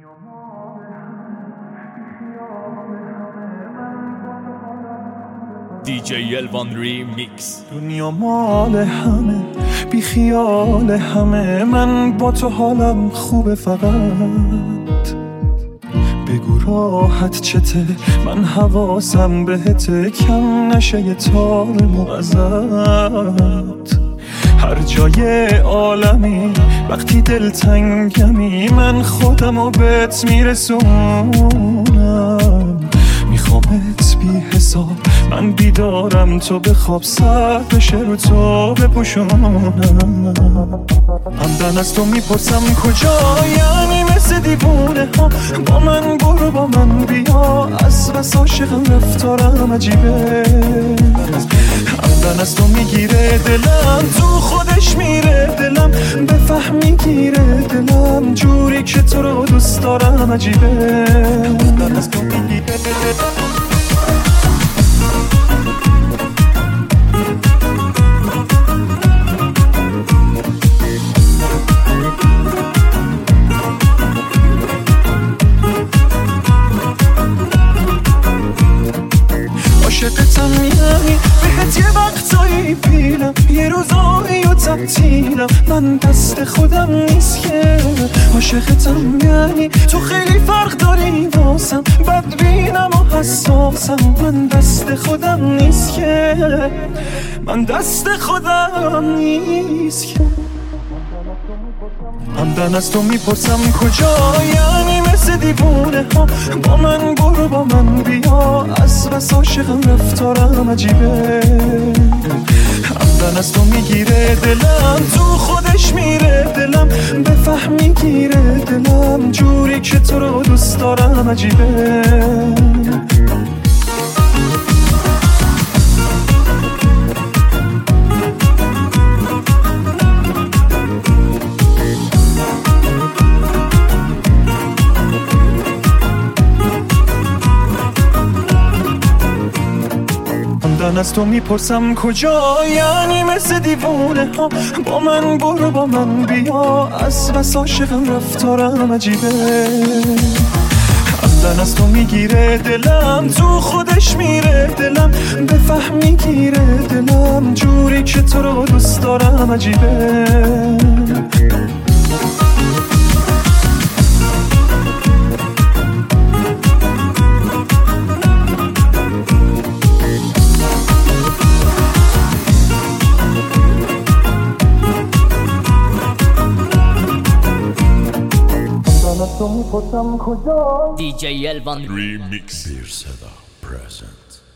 DJ Elvan Remix. دنیا مال همه بی خیال همه، من با تو حالم خوبه، فقط بگو راحت چته، من حواسم بهته، کم نشه یه تار ازت. هر جای عالمی وقتی دلتنگمی، من خودمو بهت میرسونم. میخوامت بی حساب، من بیدارم تو بخواب، سر بشه رو تو بپوشونم. همدن از تو میپرسم کجایی، مثل دیوونه ها با من برو با من بیا، از بس عاشقم رفتارم عجیبه. همدن از تو میگیره دلم، تو خودش میره دلم، بفهمی گیره دلم، جوری که تو رو دوست دارم عجیبه. همدن از تو میگیره عاشقتم، یعنی بهت یه وقتایی بیلم، یه روزایی و تعطیلم، من دست خودم نیست که. عاشقتم یعنی تو خیلی فرق داری واسم، بدبینم و حساسم، من دست خودم نیست که، من دست خودم نیست که. همدن از تو میپرسم کجایی، مثل دیوونه ها با من برو با من بیا، از بس عاشقم رفتارم عجیبه. همدن از تو میگیره دلم، تو خودش میره دلم، بفهمی گیره دلم، جوری که تو رو دوست دارم عجیبه. همدن از تو میپرسم کجایی، مثل دیوونه ها با من برو با من بیا، از بس عاشقم رفتارم عجیبه. همدن از تو میگیره دلم، تو خودش میره دلم، بفهمی گیره دلم، جوری که تو رو دوست دارم عجیبه. DJ Elvan Remix. Beer Seda present.